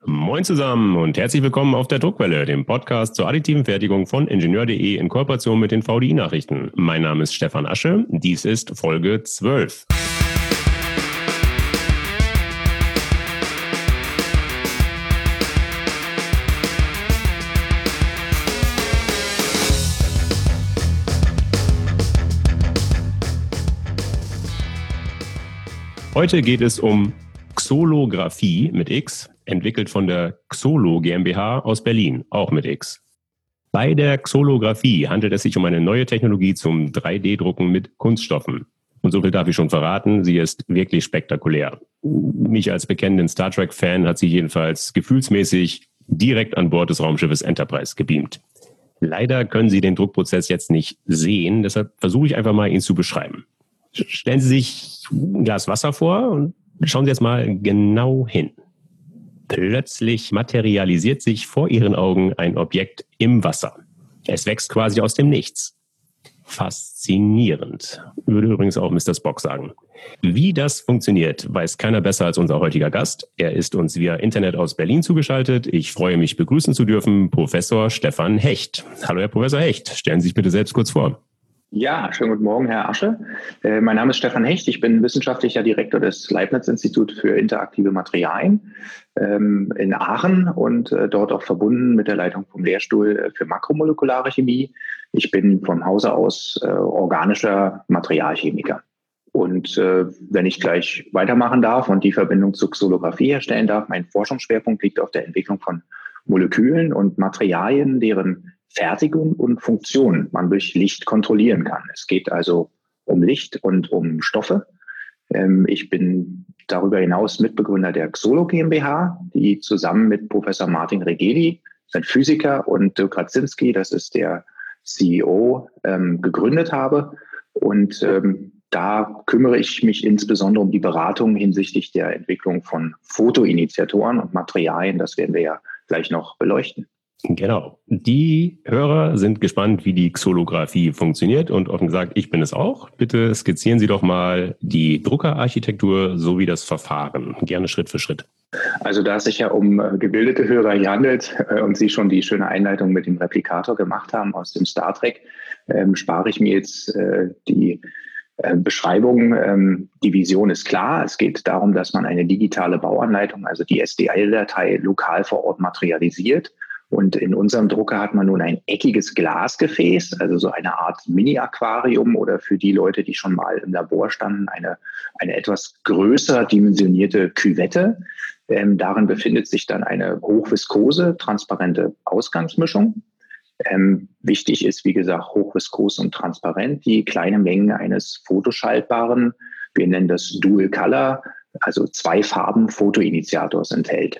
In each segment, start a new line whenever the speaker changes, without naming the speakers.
Moin zusammen und herzlich willkommen auf der Druckwelle, dem Podcast zur additiven Fertigung von Ingenieur.de in Kooperation mit den VDI-Nachrichten. Mein Name ist Stefan Asche, dies ist Folge 12. Heute geht es um Xolographie mit X, entwickelt von der Xolo GmbH aus Berlin, auch mit X. Bei der Xolographie handelt es sich um eine neue Technologie zum 3D-Drucken mit Kunststoffen. Und so viel darf ich schon verraten, sie ist wirklich spektakulär. Mich als bekennenden Star Trek-Fan hat sie jedenfalls gefühlsmäßig direkt an Bord des Raumschiffes Enterprise gebeamt. Leider können Sie den Druckprozess jetzt nicht sehen, deshalb versuche ich einfach mal, ihn zu beschreiben. Stellen Sie sich ein Glas Wasser vor und schauen Sie jetzt mal genau hin. Plötzlich materialisiert sich vor Ihren Augen ein Objekt im Wasser. Es wächst quasi aus dem Nichts. Faszinierend, würde übrigens auch Mr. Spock sagen. Wie das funktioniert, weiß keiner besser als unser heutiger Gast. Er ist uns via Internet aus Berlin zugeschaltet. Ich freue mich, begrüßen zu dürfen Professor Stefan Hecht. Hallo, Herr Professor Hecht. Stellen Sie sich bitte selbst kurz vor.
Ja, schönen guten Morgen, Herr Asche. Mein Name ist Stefan Hecht. Ich bin wissenschaftlicher Direktor des Leibniz-Institut für interaktive Materialien in Aachen und dort auch verbunden mit der Leitung vom Lehrstuhl für makromolekulare Chemie. Ich bin vom Hause aus organischer Materialchemiker. Und wenn ich gleich weitermachen darf und die Verbindung zur Xolographie herstellen darf, mein Forschungsschwerpunkt liegt auf der Entwicklung von Molekülen und Materialien, deren Fertigung und Funktion man durch Licht kontrollieren kann. Es geht also um Licht und um Stoffe. Ich bin darüber hinaus Mitbegründer der Xolo GmbH, die zusammen mit Professor Martin Regeli, ein Physiker, und Dirk Radzinski, das ist der CEO, gegründet habe. Und da kümmere ich mich insbesondere um die Beratung hinsichtlich der Entwicklung von Fotoinitiatoren und Materialien. Das werden wir ja gleich noch beleuchten.
Genau. Die Hörer sind gespannt, wie die Xolographie funktioniert und offen gesagt, ich bin es auch. Bitte skizzieren Sie doch mal die Druckerarchitektur sowie das Verfahren. Gerne Schritt für Schritt.
Also da es sich ja um gebildete Hörer hier handelt und Sie schon die schöne Einleitung mit dem Replikator gemacht haben aus dem Star Trek, spare ich mir jetzt die Beschreibung. Die Vision ist klar. Es geht darum, dass man eine digitale Bauanleitung, also die STL-Datei, lokal vor Ort materialisiert. Und in unserem Drucker hat man nun ein eckiges Glasgefäß, also so eine Art Mini-Aquarium oder für die Leute, die schon mal im Labor standen, eine etwas größer dimensionierte Küvette. Darin befindet sich dann eine hochviskose, transparente Ausgangsmischung. Wichtig ist, wie gesagt, hochviskos und transparent, die kleine Menge eines fotoschaltbaren, wir nennen das Dual Color, also 2 Farben Fotoinitiators enthält.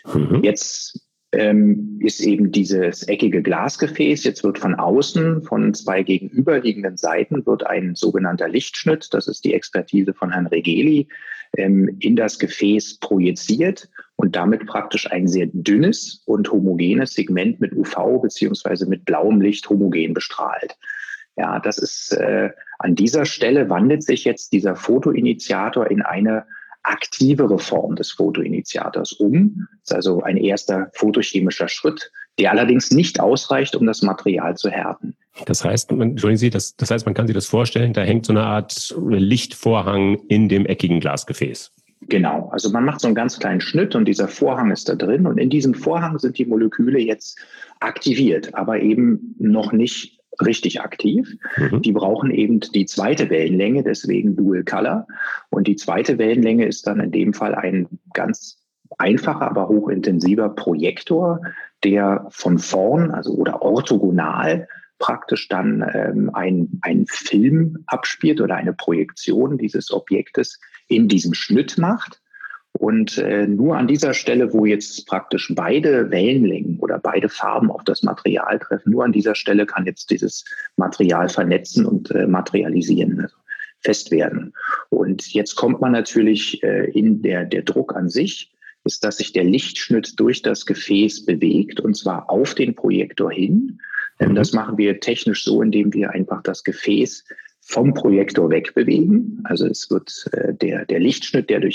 Jetzt ist eben dieses eckige Glasgefäß. Jetzt wird von außen, von 2 gegenüberliegenden Seiten, wird ein sogenannter Lichtschnitt, das ist die Expertise von Herrn Regeli, in das Gefäß projiziert und damit praktisch ein sehr dünnes und homogenes Segment mit UV beziehungsweise mit blauem Licht homogen bestrahlt. Ja, das ist an dieser Stelle wandelt sich jetzt dieser Fotoinitiator in eine aktivere Form des Fotoinitiators um. Das ist also ein erster photochemischer Schritt, der allerdings nicht ausreicht, um das Material zu härten.
Das heißt, man kann sich das vorstellen, da hängt so eine Art Lichtvorhang in dem eckigen Glasgefäß.
Genau, also man macht so einen ganz kleinen Schnitt und dieser Vorhang ist da drin und in diesem Vorhang sind die Moleküle jetzt aktiviert, aber eben noch nicht richtig aktiv. Die brauchen eben die zweite Wellenlänge, deswegen Dual Color. Und die zweite Wellenlänge ist dann in dem Fall ein ganz einfacher, aber hochintensiver Projektor, der von vorn, also oder orthogonal praktisch dann einen Film abspielt oder eine Projektion dieses Objektes in diesem Schnitt macht. Und nur an dieser Stelle, wo jetzt praktisch beide Wellenlängen oder beide Farben auf das Material treffen, nur an dieser Stelle kann jetzt dieses Material vernetzen und materialisieren, also fest werden. Und jetzt kommt man natürlich in der Druck an sich, ist, dass sich der Lichtschnitt durch das Gefäß bewegt und zwar auf den Projektor hin. Das machen wir technisch so, indem wir einfach das Gefäß vom Projektor wegbewegen. Also es wird der Lichtschnitt, der durch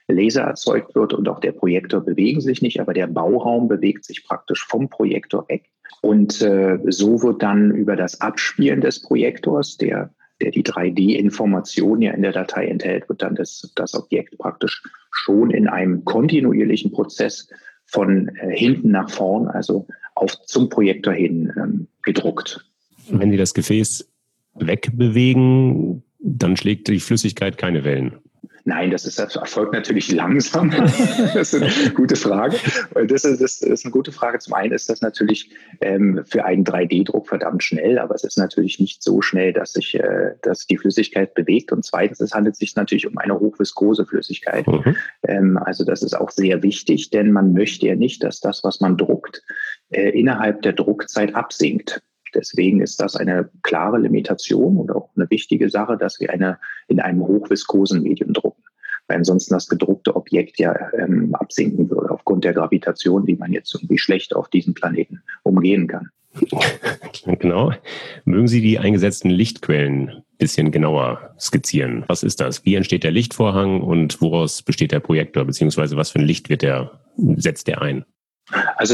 Laser erzeugt wird und auch der Projektor bewegen sich nicht, aber der Bauraum bewegt sich praktisch vom Projektor weg. Und so wird dann über das Abspielen des Projektors, der die 3D-Information ja in der Datei enthält, wird dann das Objekt praktisch schon in einem kontinuierlichen Prozess von hinten nach vorn, also zum Projektor hin gedruckt.
Wenn Sie das Gefäß wegbewegen, dann schlägt die Flüssigkeit keine Wellen.
Nein, das erfolgt natürlich langsam. Das ist eine gute Frage. Das ist eine gute Frage. Zum einen ist das natürlich für einen 3D-Druck verdammt schnell, aber es ist natürlich nicht so schnell, dass die Flüssigkeit bewegt. Und zweitens, es handelt sich natürlich um eine hochviskose Flüssigkeit. Also das ist auch sehr wichtig, denn man möchte ja nicht, dass das, was man druckt, innerhalb der Druckzeit absinkt. Deswegen ist das eine klare Limitation oder auch eine wichtige Sache, dass wir in einem hochviskosen Medium drucken. Weil ansonsten das gedruckte Objekt ja absinken würde aufgrund der Gravitation, die man jetzt irgendwie schlecht auf diesem Planeten umgehen kann.
Genau. Mögen Sie die eingesetzten Lichtquellen ein bisschen genauer skizzieren? Was ist das? Wie entsteht der Lichtvorhang und woraus besteht der Projektor? Beziehungsweise was für ein Licht setzt der ein?
Also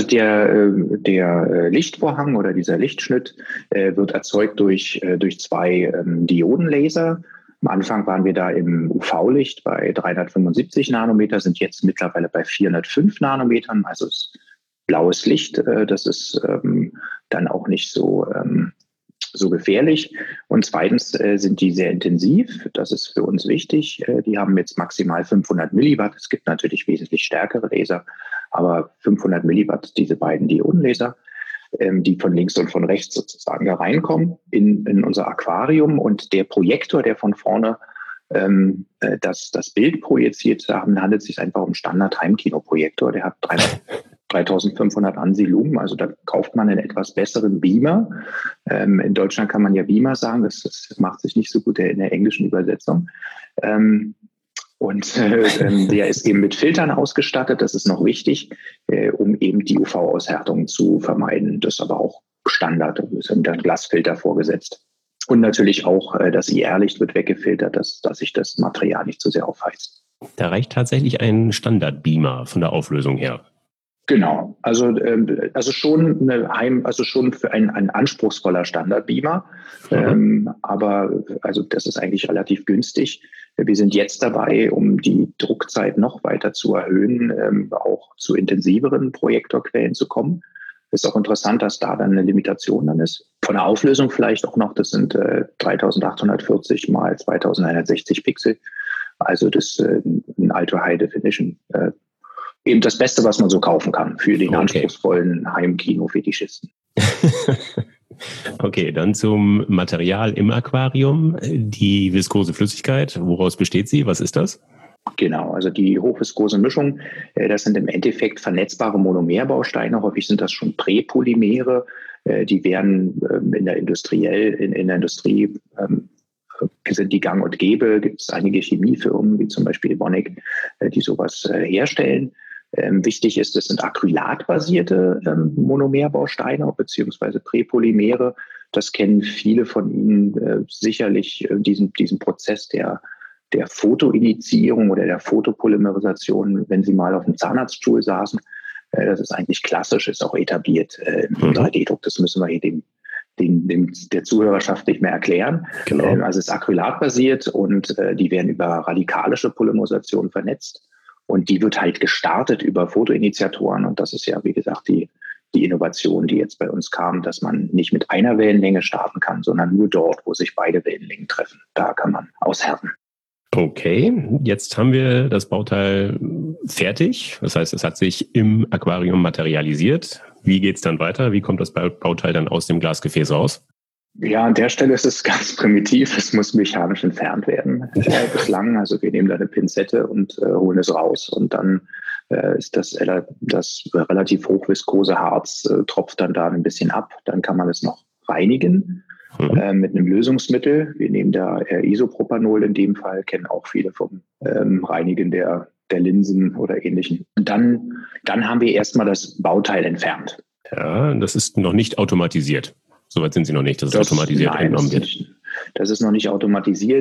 der Lichtvorhang oder dieser Lichtschnitt wird erzeugt durch zwei Diodenlaser. Am Anfang waren wir da im UV-Licht bei 375 Nanometer, sind jetzt mittlerweile bei 405 Nanometern. Also blaues Licht, das ist dann auch nicht so gefährlich. Und zweitens sind die sehr intensiv. Das ist für uns wichtig. Die haben jetzt maximal 500 Milliwatt. Es gibt natürlich wesentlich stärkere Laser, aber 500 Milliwatt, diese beiden Diodenlaser, die von links und von rechts sozusagen da reinkommen in unser Aquarium. Und der Projektor, der von vorne das Bild projiziert, da handelt es sich einfach um Standard-Heimkinoprojektor. Der hat 3500 ANSI-Lumen, also da kauft man einen etwas besseren Beamer. In Deutschland kann man ja Beamer sagen, das macht sich nicht so gut in der englischen Übersetzung. Der ist eben mit Filtern ausgestattet, das ist noch wichtig, um eben die UV-Aushärtung zu vermeiden. Das ist aber auch Standard, da sind dann Glasfilter vorgesetzt. Und natürlich auch das IR-Licht wird weggefiltert, dass sich das Material nicht zu sehr aufheizt.
Da reicht tatsächlich ein Standard-Beamer von der Auflösung her.
Genau, also schon für ein anspruchsvoller Standardbeamer, aber also das ist eigentlich relativ günstig. Wir sind jetzt dabei, um die Druckzeit noch weiter zu erhöhen, auch zu intensiveren Projektorquellen zu kommen. Ist auch interessant, dass da dann eine Limitation dann ist. Von der Auflösung vielleicht auch noch, das sind 3840 mal 2160 Pixel. Also das ein Ultra High Definition. Eben das Beste, was man so kaufen kann für den anspruchsvollen Heimkino-Fetischisten.
Okay, dann zum Material im Aquarium. Die viskose Flüssigkeit, woraus besteht sie? Was ist das?
Genau, also die hochviskose Mischung, das sind im Endeffekt vernetzbare Monomerbausteine. Häufig sind das schon Präpolymere. Die werden in der Industrie sind die gang und gäbe. Gibt es einige Chemiefirmen, wie zum Beispiel Evonik, die sowas herstellen. Wichtig ist, es sind acrylatbasierte Monomerbausteine bzw. Präpolymere. Das kennen viele von Ihnen sicherlich, diesen Prozess der Fotoinitiierung oder der Fotopolymerisation, wenn Sie mal auf dem Zahnarztstuhl saßen. Das ist eigentlich klassisch, ist auch etabliert im 3D-Druck. Das müssen wir hier der Zuhörerschaft nicht mehr erklären.
Genau.
Also es ist acrylatbasiert und die werden über radikalische Polymerisation vernetzt. Und die wird halt gestartet über Fotoinitiatoren. Und das ist ja, wie gesagt, die Innovation, die jetzt bei uns kam, dass man nicht mit einer Wellenlänge starten kann, sondern nur dort, wo sich beide Wellenlängen treffen. Da kann man aushärten.
Okay, jetzt haben wir das Bauteil fertig. Das heißt, es hat sich im Aquarium materialisiert. Wie geht es dann weiter? Wie kommt das Bauteil dann aus dem Glasgefäß raus?
Ja, an der Stelle ist es ganz primitiv. Es muss mechanisch entfernt werden. Bislang, also wir nehmen da eine Pinzette und holen es raus. Und dann ist das relativ hochviskose Harz tropft dann da ein bisschen ab. Dann kann man es noch reinigen mit einem Lösungsmittel. Wir nehmen da Isopropanol in dem Fall, kennen auch viele vom Reinigen der Linsen oder Ähnlichem. Und dann haben wir erstmal das Bauteil entfernt.
Ja, das ist noch nicht automatisiert. Soweit sind Sie noch nicht, dass es automatisiert entnommen wird.
Das ist noch nicht automatisiert.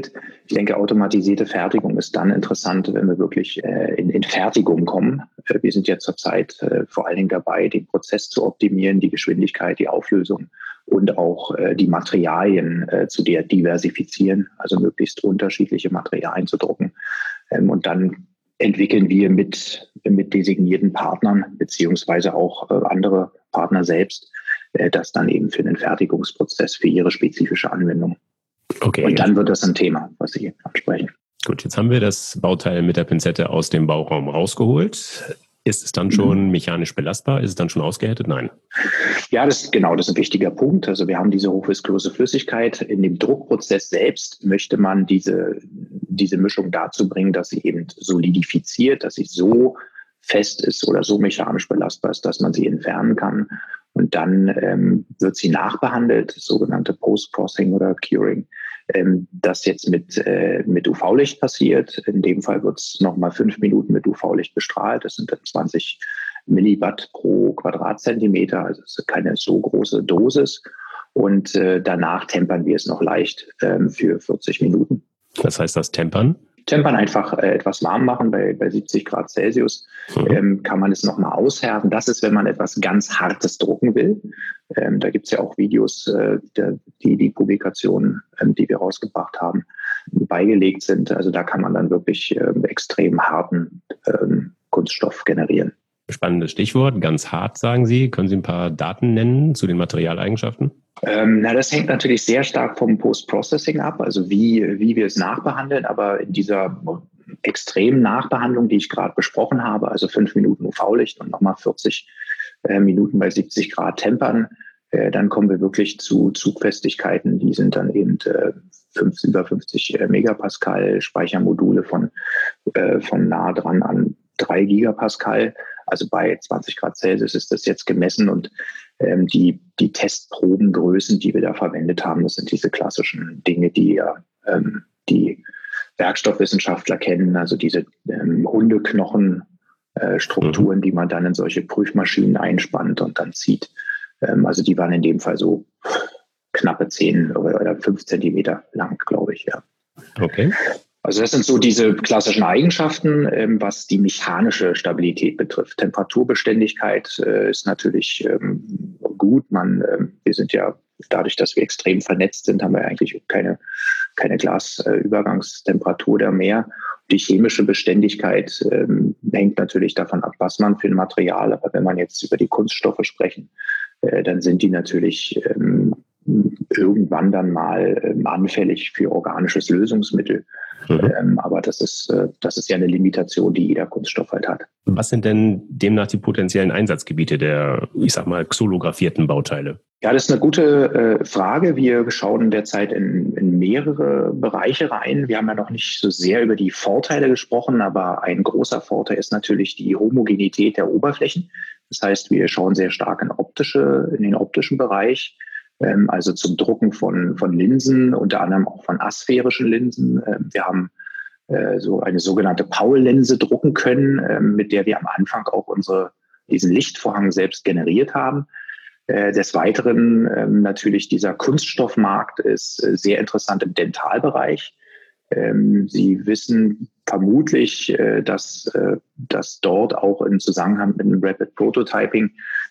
Ich denke, automatisierte Fertigung ist dann interessant, wenn wir wirklich in Fertigung kommen. Wir sind ja zurzeit vor allen Dingen dabei, den Prozess zu optimieren, die Geschwindigkeit, die Auflösung und auch die Materialien zu diversifizieren, also möglichst unterschiedliche Materialien zu drucken. Und dann entwickeln wir mit designierten Partnern beziehungsweise auch andere Partner selbst das dann eben für den Fertigungsprozess, für ihre spezifische Anwendung.
Okay.
Und dann wird das ein Thema, was Sie ansprechen.
Gut, jetzt haben wir das Bauteil mit der Pinzette aus dem Bauraum rausgeholt. Ist es dann schon mechanisch belastbar? Ist es dann schon ausgehärtet? Nein.
Ja, das ist ein wichtiger Punkt. Also wir haben diese hochvisköse Flüssigkeit. In dem Druckprozess selbst möchte man diese Mischung dazu bringen, dass sie eben solidifiziert, dass sie so fest ist oder so mechanisch belastbar ist, dass man sie entfernen kann. Und dann wird sie nachbehandelt, sogenannte Post-Processing oder Curing. Das jetzt mit UV-Licht passiert. In dem Fall wird es nochmal 5 Minuten mit UV-Licht bestrahlt. Das sind dann 20 Milliwatt pro Quadratzentimeter. Also es ist keine so große Dosis. Und danach tempern wir es noch leicht für 40 Minuten.
Was heißt das, tempern?
Tempern einfach etwas warm machen bei 70 Grad Celsius. Kann man es nochmal aushärten. Das ist, wenn man etwas ganz Hartes drucken will. Da gibt es ja auch Videos, die Publikationen, die wir rausgebracht haben, beigelegt sind. Also da kann man dann wirklich extrem harten Kunststoff generieren.
Spannendes Stichwort, ganz hart, sagen Sie. Können Sie ein paar Daten nennen zu den Materialeigenschaften?
Das hängt natürlich sehr stark vom Post-Processing ab, also wie wir es nachbehandeln. Aber in dieser extremen Nachbehandlung, die ich gerade besprochen habe, also 5 Minuten UV-Licht und nochmal 40 Minuten bei 70 Grad tempern, dann kommen wir wirklich zu Zugfestigkeiten, die sind dann eben über 50 Megapascal, Speichermodule von nah dran an 3 Gigapascal. Also bei 20 Grad Celsius ist das jetzt gemessen und die Testprobengrößen, die wir da verwendet haben, das sind diese klassischen Dinge, die die Werkstoffwissenschaftler kennen, also diese Hundeknochenstrukturen, die man dann in solche Prüfmaschinen einspannt und dann zieht. Also die waren in dem Fall so knappe 10 oder 5 Zentimeter lang, glaube ich, ja.
Okay.
Also das sind so diese klassischen Eigenschaften, was die mechanische Stabilität betrifft. Temperaturbeständigkeit ist natürlich gut. Wir sind ja dadurch, dass wir extrem vernetzt sind, haben wir eigentlich keine Glasübergangstemperatur da mehr. Die chemische Beständigkeit hängt natürlich davon ab, was man für ein Material. Aber wenn man jetzt über die Kunststoffe sprechen, dann sind die natürlich irgendwann dann mal anfällig für organisches Lösungsmittel. Aber das ist ja eine Limitation, die jeder Kunststoff halt hat.
Was sind denn demnach die potenziellen Einsatzgebiete der, ich sag mal, xolographierten Bauteile?
Ja, das ist eine gute Frage. Wir schauen derzeit in mehrere Bereiche rein. Wir haben ja noch nicht so sehr über die Vorteile gesprochen, aber ein großer Vorteil ist natürlich die Homogenität der Oberflächen. Das heißt, wir schauen sehr stark in den optischen Bereich. Also zum Drucken von Linsen, unter anderem auch von asphärischen Linsen. Wir haben so eine sogenannte Powell-Linse drucken können, mit der wir am Anfang auch diesen Lichtvorhang selbst generiert haben. Des Weiteren natürlich dieser Kunststoffmarkt ist sehr interessant im Dentalbereich. Sie wissen vermutlich, dass dort auch im Zusammenhang mit dem Rapid Prototyping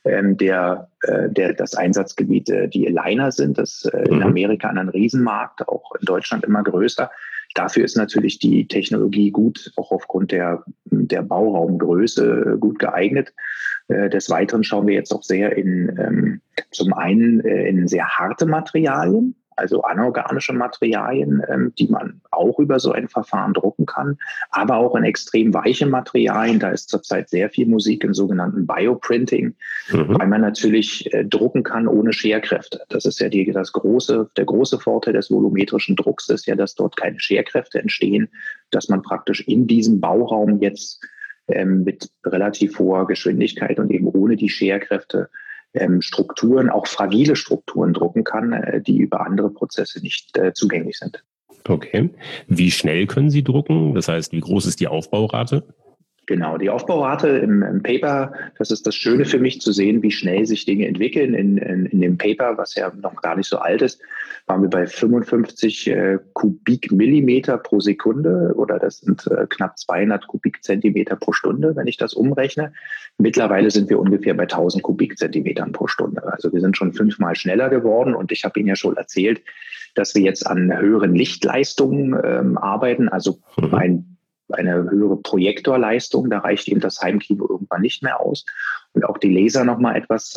das Einsatzgebiet die Aligner sind. Das in Amerika ein Riesenmarkt, auch in Deutschland immer größer. Dafür ist natürlich die Technologie gut, auch aufgrund der Bauraumgröße gut geeignet. Des Weiteren schauen wir jetzt auch sehr zum einen in sehr harte Materialien, also anorganische Materialien, die man auch über so ein Verfahren drucken kann, aber auch in extrem weiche Materialien. Da ist zurzeit sehr viel Musik im sogenannten Bioprinting, weil man natürlich drucken kann ohne Scherkräfte. Das ist ja der große Vorteil des volumetrischen Drucks ist ja, dass dort keine Scherkräfte entstehen, dass man praktisch in diesem Bauraum jetzt mit relativ hoher Geschwindigkeit und eben ohne die Scherkräfte Strukturen, auch fragile Strukturen drucken kann, die über andere Prozesse nicht zugänglich sind.
Okay. Wie schnell können Sie drucken? Das heißt, wie groß ist die Aufbaurate?
Genau, die Aufbaurate im Paper, das ist das Schöne für mich zu sehen, wie schnell sich Dinge entwickeln. In dem Paper, was ja noch gar nicht so alt ist, waren wir bei 55 Kubikmillimeter pro Sekunde oder das sind knapp 200 Kubikzentimeter pro Stunde, wenn ich das umrechne. Mittlerweile sind wir ungefähr bei 1000 Kubikzentimetern pro Stunde. Also wir sind schon 5-mal schneller geworden und ich habe Ihnen ja schon erzählt, dass wir jetzt an höheren Lichtleistungen arbeiten, also eine höhere Projektorleistung. Da reicht eben das Heimkino irgendwann nicht mehr aus. Und auch die Laser nochmal etwas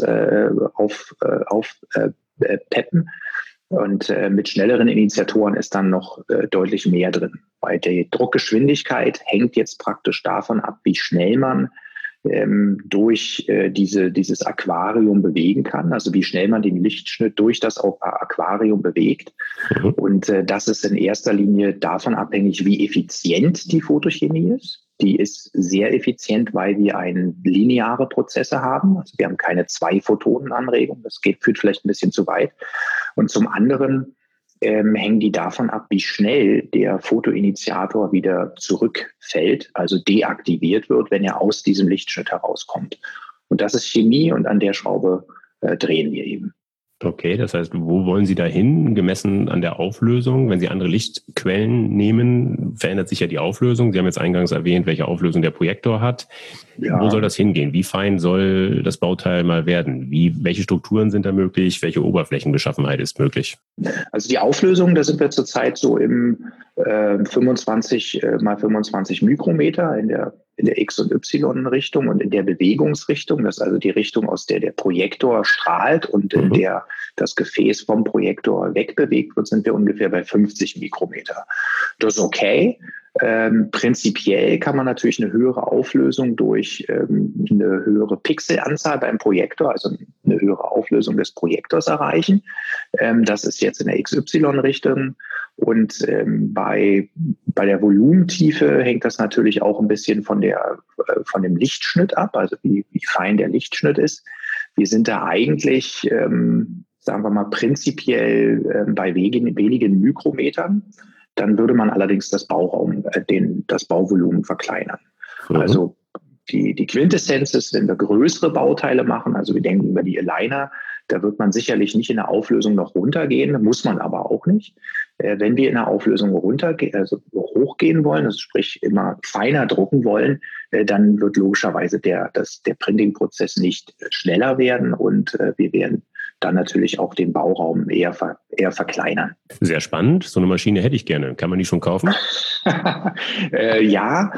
peppen. Und mit schnelleren Initiatoren ist dann noch deutlich mehr drin. Weil die Druckgeschwindigkeit hängt jetzt praktisch davon ab, wie schnell man durch dieses Aquarium bewegen kann, also wie schnell man den Lichtschnitt durch das Aquarium bewegt. Mhm. Und das ist in erster Linie davon abhängig, wie effizient die Photochemie ist. Die ist sehr effizient, weil wir lineare Prozesse haben. Also wir haben keine 2 Photonenanregung. Das führt vielleicht ein bisschen zu weit. Und zum anderen hängen die davon ab, wie schnell der Fotoinitiator wieder zurückfällt, also deaktiviert wird, wenn er aus diesem Lichtschnitt herauskommt. Und das ist Chemie und an der Schraube drehen wir eben.
Okay, das heißt, wo wollen Sie da hin, gemessen an der Auflösung? Wenn Sie andere Lichtquellen nehmen, verändert sich ja die Auflösung. Sie haben jetzt eingangs erwähnt, welche Auflösung der Projektor hat. Ja. Wo soll das hingehen? Wie fein soll das Bauteil mal werden? Welche Strukturen sind da möglich? Welche Oberflächenbeschaffenheit ist möglich?
Also die Auflösung, da sind wir zurzeit so im 25 mal 25 Mikrometer in der X- und Y-Richtung und in der Bewegungsrichtung, das ist also die Richtung, aus der der Projektor strahlt und in der das Gefäß vom Projektor wegbewegt wird, sind wir ungefähr bei 50 Mikrometer. Das ist okay. Prinzipiell kann man natürlich eine höhere Auflösung durch eine höhere Pixelanzahl beim Projektor, also eine höhere Auflösung des Projektors erreichen. Das ist jetzt in der XY-Richtung. Und bei der Volumentiefe hängt das natürlich auch ein bisschen von dem Lichtschnitt ab, also wie fein der Lichtschnitt ist. Wir sind da eigentlich, sagen wir mal, prinzipiell bei wenigen Mikrometern. Dann würde man allerdings das Bauvolumen verkleinern. Mhm. Also die Quintessenz ist, wenn wir größere Bauteile machen, also wir denken über die Aligner, da wird man sicherlich nicht in der Auflösung noch runtergehen, muss man aber auch nicht. Wenn wir in der Auflösung hochgehen wollen, also sprich immer feiner drucken wollen, dann wird logischerweise der Printing-Prozess nicht schneller werden und wir werden dann natürlich auch den Bauraum eher verkleinern.
Sehr spannend. So eine Maschine hätte ich gerne. Kann man die schon kaufen?
Ja.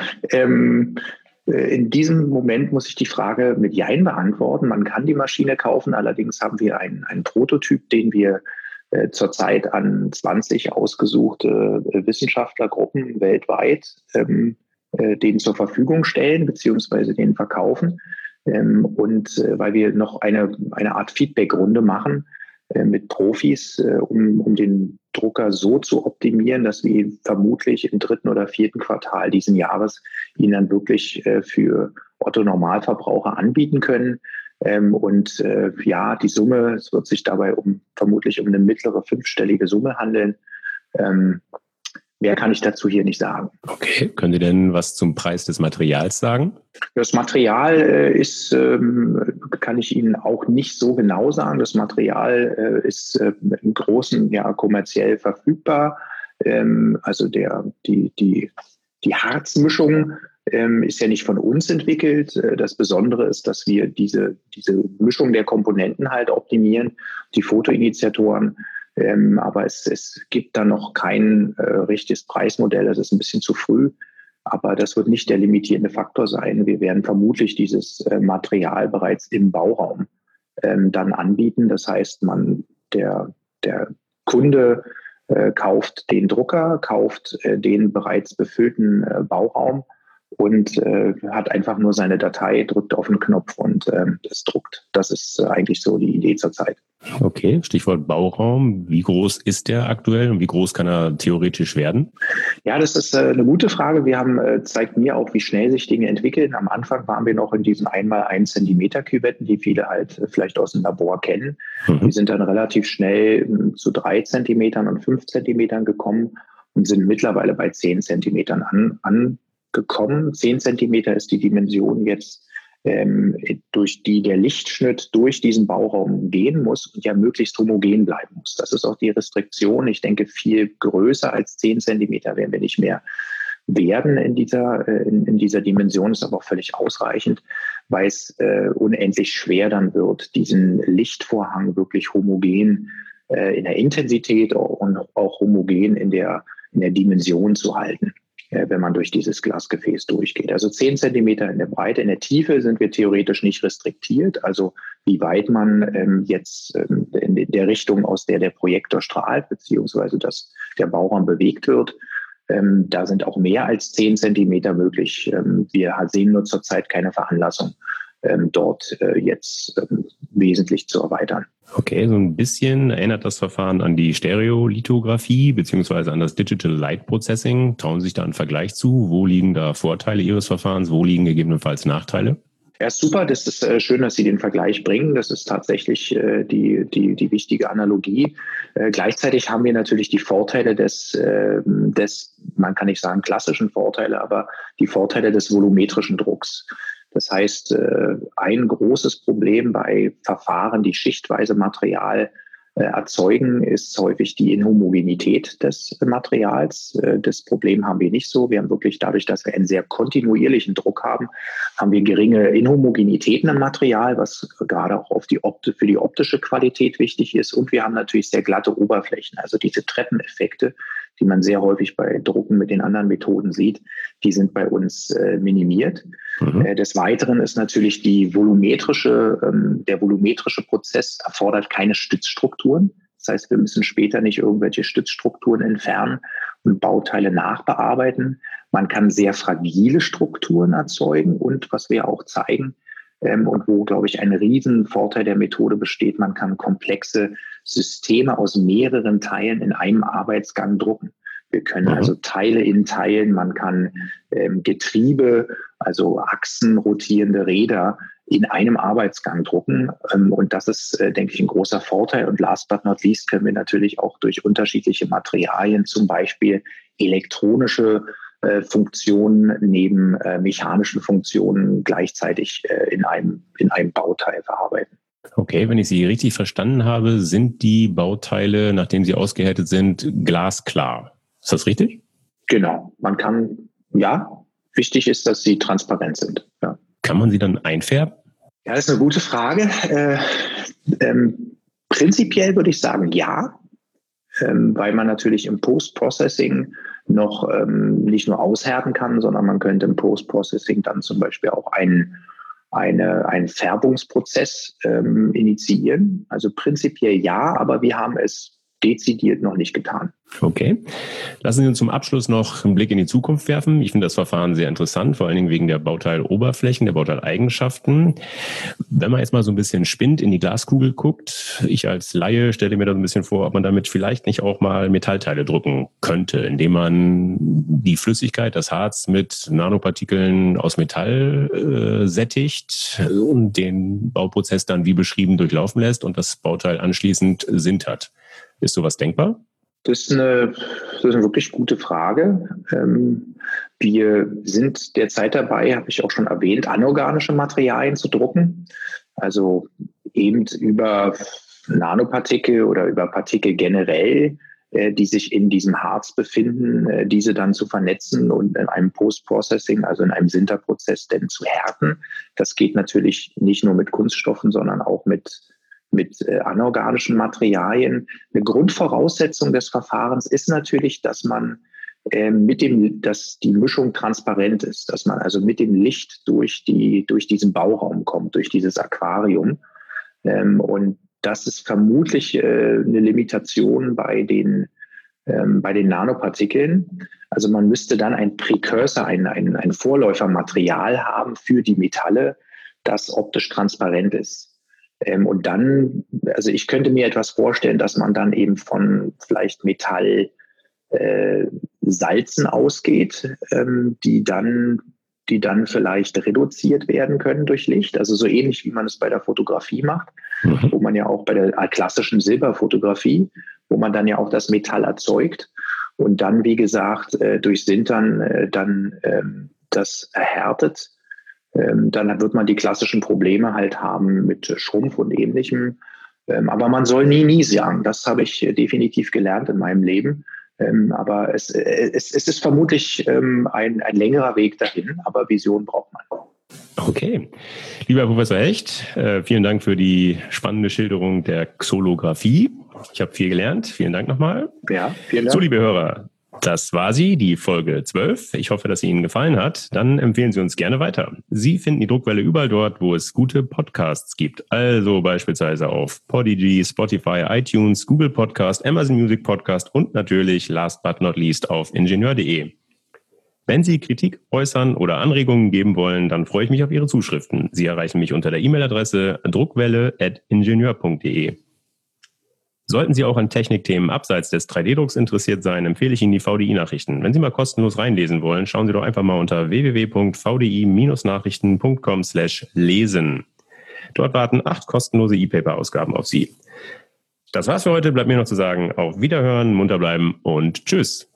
In diesem Moment muss ich die Frage mit Jein beantworten. Man kann die Maschine kaufen. Allerdings haben wir einen Prototyp, den wir zurzeit an 20 ausgesuchte Wissenschaftlergruppen weltweit denen zur Verfügung stellen bzw. den verkaufen. Und weil wir noch eine Art Feedback-Runde machen mit Profis, um den Drucker so zu optimieren, dass wir ihn vermutlich im 3. oder 4. Quartal diesen Jahres ihn dann wirklich für Otto-Normalverbraucher anbieten können. Die Summe, es wird sich dabei vermutlich um eine mittlere 5-stellige Summe handeln. Mehr kann ich dazu hier nicht sagen.
Okay, können Sie denn was zum Preis des Materials sagen?
Das Material kann ich Ihnen auch nicht so genau sagen. Das Material ist im Großen kommerziell verfügbar. Also die Harzmischung ist ja nicht von uns entwickelt. Das Besondere ist, dass wir diese Mischung der Komponenten halt optimieren, die Fotoinitiatoren. Aber es gibt da noch kein richtiges Preismodell. Das ist ein bisschen zu früh. Aber das wird nicht der limitierende Faktor sein. Wir werden vermutlich dieses Material bereits im Bauraum dann anbieten. Das heißt, der Kunde kauft den Drucker, kauft den bereits befüllten Bauraum und hat einfach nur seine Datei, drückt auf den Knopf und es druckt. Das ist eigentlich so die Idee zurzeit.
Okay, Stichwort Bauraum. Wie groß ist der aktuell und wie groß kann er theoretisch werden?
Ja, das ist eine gute Frage. Wir haben, zeigt mir auch, wie schnell sich Dinge entwickeln. Am Anfang waren wir noch in diesen 1x1 Zentimeter Küvetten, die viele halt vielleicht aus dem Labor kennen. Die sind dann relativ schnell zu 3 Zentimetern und 5 Zentimetern gekommen und sind mittlerweile bei 10 Zentimetern angekommen. gekommen. 10 Zentimeter ist die Dimension jetzt, durch die der Lichtschnitt durch diesen Bauraum gehen muss und ja möglichst homogen bleiben muss. Das ist auch die Restriktion. Ich denke, viel größer als 10 Zentimeter werden wir nicht mehr werden in dieser Dimension, ist aber auch völlig ausreichend, weil es unendlich schwer dann wird, diesen Lichtvorhang wirklich homogen in der Intensität und auch homogen in der Dimension zu halten, wenn man durch dieses Glasgefäß durchgeht. Also 10 Zentimeter in der Breite, in der Tiefe sind wir theoretisch nicht restriktiert, also wie weit man jetzt in der Richtung, aus der der Projektor strahlt, beziehungsweise dass der Bauraum bewegt wird. Da sind auch mehr als 10 Zentimeter möglich. Wir sehen nur zurzeit keine Veranlassung, dort jetzt wesentlich zu erweitern.
Okay, so ein bisschen erinnert das Verfahren an die Stereolithografie beziehungsweise an das Digital Light Processing. Trauen Sie sich da einen Vergleich zu? Wo liegen da Vorteile Ihres Verfahrens? Wo liegen gegebenenfalls Nachteile?
Ja, super. Das ist schön, dass Sie den Vergleich bringen. Das ist tatsächlich die wichtige Analogie. Gleichzeitig haben wir natürlich die Vorteile des, man kann nicht sagen klassischen Vorteile, aber die Vorteile des volumetrischen Drucks. Das heißt, ein großes Problem bei Verfahren, die schichtweise Material erzeugen, ist häufig die Inhomogenität des Materials. Das Problem haben wir nicht so. Wir haben wirklich dadurch, dass wir einen sehr kontinuierlichen Druck haben, haben wir geringe Inhomogenitäten im Material, was gerade auch für die optische Qualität wichtig ist. Und wir haben natürlich sehr glatte Oberflächen, also diese Treppeneffekte, die man sehr häufig bei Drucken mit den anderen Methoden sieht, die sind bei uns minimiert. Des Weiteren ist natürlich der volumetrische Prozess erfordert keine Stützstrukturen. Das heißt, wir müssen später nicht irgendwelche Stützstrukturen entfernen und Bauteile nachbearbeiten. Man kann sehr fragile Strukturen erzeugen und was wir auch zeigen, und wo, glaube ich, ein Riesenvorteil der Methode besteht, man kann komplexe Systeme aus mehreren Teilen in einem Arbeitsgang drucken. Wir können also Teile in Teilen, man kann Getriebe, also achsenrotierende Räder in einem Arbeitsgang drucken. Und das ist, denke ich, ein großer Vorteil. Und last but not least können wir natürlich auch durch unterschiedliche Materialien, zum Beispiel elektronische Funktionen neben mechanischen Funktionen gleichzeitig in einem Bauteil verarbeiten.
Okay, wenn ich Sie richtig verstanden habe, sind die Bauteile, nachdem sie ausgehärtet sind, glasklar. Ist das richtig?
Genau. Wichtig ist, dass sie transparent sind. Ja.
Kann man sie dann einfärben?
Ja, das ist eine gute Frage. Prinzipiell würde ich sagen, ja. Weil man natürlich im Post-Processing noch nicht nur aushärten kann, sondern man könnte im Post-Processing dann zum Beispiel auch einen Färbungsprozess initiieren. Also prinzipiell ja, aber wir haben es dezidiert noch nicht getan.
Okay. Lassen Sie uns zum Abschluss noch einen Blick in die Zukunft werfen. Ich finde das Verfahren sehr interessant, vor allen Dingen wegen der Bauteiloberflächen, der Bauteileigenschaften. Wenn man jetzt mal so ein bisschen spinnt, in die Glaskugel guckt, ich als Laie stelle mir da so ein bisschen vor, ob man damit vielleicht nicht auch mal Metallteile drucken könnte, indem man die Flüssigkeit, das Harz, mit Nanopartikeln aus Metall sättigt und den Bauprozess dann wie beschrieben durchlaufen lässt und das Bauteil anschließend sintert. Ist sowas denkbar?
Das ist eine wirklich gute Frage. Wir sind derzeit dabei, habe ich auch schon erwähnt, anorganische Materialien zu drucken. Also eben über Nanopartikel oder über Partikel generell, die sich in diesem Harz befinden, diese dann zu vernetzen und in einem Post-Processing, also in einem Sinterprozess, denn zu härten. Das geht natürlich nicht nur mit Kunststoffen, sondern auch mit anorganischen Materialien. Eine Grundvoraussetzung des Verfahrens ist natürlich, dass man dass die Mischung transparent ist, dass man also mit dem Licht durch diesen Bauraum kommt, durch dieses Aquarium. Und das ist vermutlich eine Limitation bei den Nanopartikeln. Also man müsste dann ein Präkursor, ein Vorläufermaterial haben für die Metalle, das optisch transparent ist. Und dann, also ich könnte mir etwas vorstellen, dass man dann eben von vielleicht Metallsalzen ausgeht, die dann vielleicht reduziert werden können durch Licht. Also so ähnlich, wie man es bei der Fotografie macht, wo man ja auch bei der klassischen Silberfotografie, wo man dann ja auch das Metall erzeugt und dann, wie gesagt, durch Sintern dann das erhärtet, dann wird man die klassischen Probleme halt haben mit Schrumpf und Ähnlichem. Aber man soll nie sagen. Das habe ich definitiv gelernt in meinem Leben. Aber es ist vermutlich ein längerer Weg dahin, aber Vision braucht man.
Okay. Lieber Professor Hecht, vielen Dank für die spannende Schilderung der Xolographie. Ich habe viel gelernt. Vielen Dank nochmal.
Ja, vielen Dank.
So, liebe Hörer, das war sie, die Folge 12. Ich hoffe, dass sie Ihnen gefallen hat. Dann empfehlen Sie uns gerne weiter. Sie finden die Druckwelle überall dort, wo es gute Podcasts gibt. Also beispielsweise auf Podigy, Spotify, iTunes, Google Podcast, Amazon Music Podcast und natürlich, last but not least, auf ingenieur.de. Wenn Sie Kritik äußern oder Anregungen geben wollen, dann freue ich mich auf Ihre Zuschriften. Sie erreichen mich unter der E-Mail-Adresse druckwelle@ingenieur.de. Sollten Sie auch an Technikthemen abseits des 3D-Drucks interessiert sein, empfehle ich Ihnen die VDI-Nachrichten. Wenn Sie mal kostenlos reinlesen wollen, schauen Sie doch einfach mal unter www.vdi-nachrichten.com/lesen. Dort warten 8 kostenlose E-Paper-Ausgaben auf Sie. Das war's für heute. Bleibt mir noch zu sagen, auf Wiederhören, munter bleiben und tschüss.